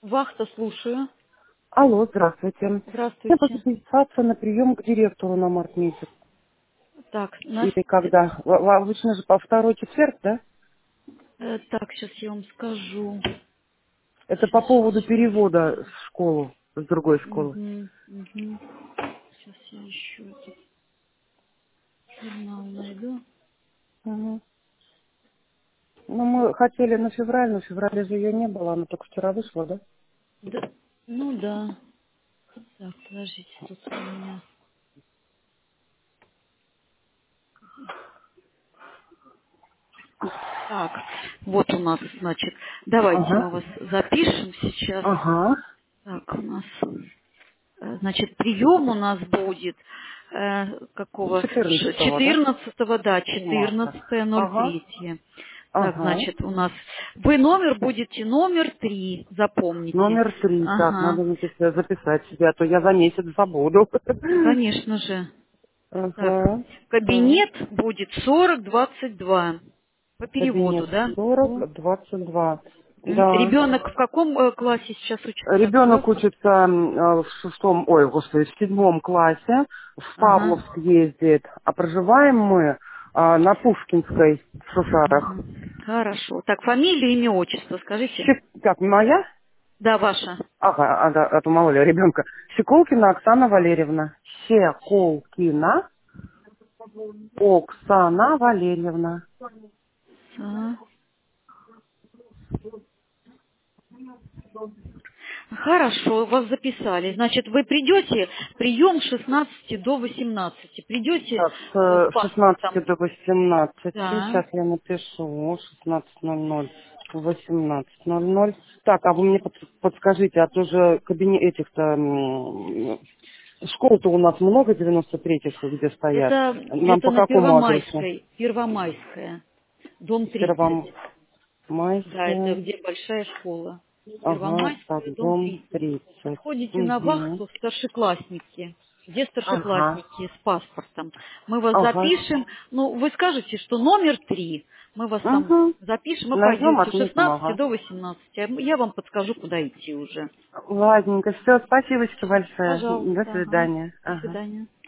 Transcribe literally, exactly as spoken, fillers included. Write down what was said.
Вахта, слушаю. Алло, здравствуйте. Я буду Здравствуйте. записаться на прием к директору на март месяц. Так, нас... Или когда? В- в- Обычно же по второй четверг, да? э, так, сейчас я вам скажу. Это по Сейчас, сейчас, поводу сейчас. перевода в школу, с другой школы. Угу, угу. Сейчас я еще этот журнал найду. Мгм. Ну, мы хотели на февраль, но в феврале же ее не было, она только вчера вышла, да? Да, ну да. Так, подождите, тут у меня... Так, вот у нас, значит, давайте мы Ага. вас запишем сейчас. Ага. Так, у нас, э, значит, прием у нас будет э, какого? Ш- четырнадцатого, да? четырнадцатого, да, Марта. четырнадцатое ноль Ага. третье. Так, Ага. значит, у нас вы номер будете номер три, запомните. Номер три. Так, Ага, надо мне сейчас записать себя, а то я за месяц забуду. конечно же. Так, Ага. Так. кабинет будет сорок двадцать два. По переводу, Кабинет да? сорок двадцать два. Да. Ребенок в каком э, классе сейчас учится? Ребенок Класс? учится м, э, в шестом, ой, господи, в седьмом классе, в Ага. Павловск ездит, а проживаем мы а, на Пушкинской в Шушарах. Ага. Хорошо. Так, фамилия, имя, отчество, скажите. Щек- Как, моя? Да, ваша. Ага, а, да, а то мало ли ребенка. Щеколкина Оксана Валерьевна. Щеколкина Оксана Валерьевна. А. Хорошо, вас записали. Значит, вы придете, прием с шестнадцати до восемнадцати. Придете Так, с э, с э, шестнадцати паспортом. до восемнадцати. Да. Сейчас я напишу. шестнадцать ноль ноль, восемнадцать ноль ноль. Так, а вы мне под- подскажите, а то же кабинет этих-то... м, Школ-то у нас много, девяносто третьих, где стоят. Это, Нам это по на какому адресу? Первомайской. Первомайская. Дом тридцать. Да, это Первомайская. где большая школа. Ага, так, Первомайская, дом дом тридцать. тридцать. Подходите на Угу. вахту старшеклассники. Где Ага, старшеклассники с паспортом? Мы вас ага. запишем. Ну, вы скажете, что номер три. Мы вас там Угу. запишем. Вы Найдем, пойдете с отметим, шестнадцати ага. до восемнадцати. А Я вам подскажу, куда идти уже. Ладненько, все, спасибо большое. До Пожалуйста. Ага. свидания. До Ага. свидания.